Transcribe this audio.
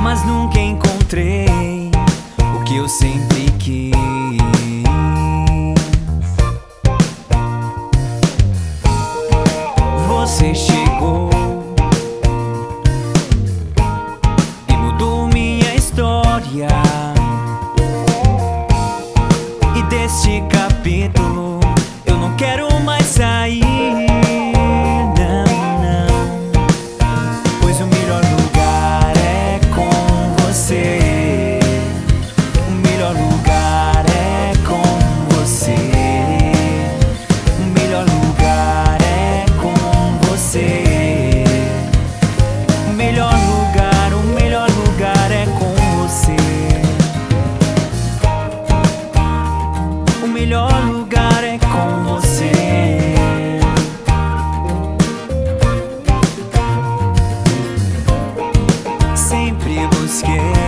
mas nunca encontrei o que eu sempre quis. Você chegou e mudou minha história, e deste capítulo eu não quero mais sair. Não, não, pois o melhor lugar é com você. O melhor lugar é com você. O melhor lugar é com você. O melhor lugar é com você. O melhor lugar é com você. Sempre busquei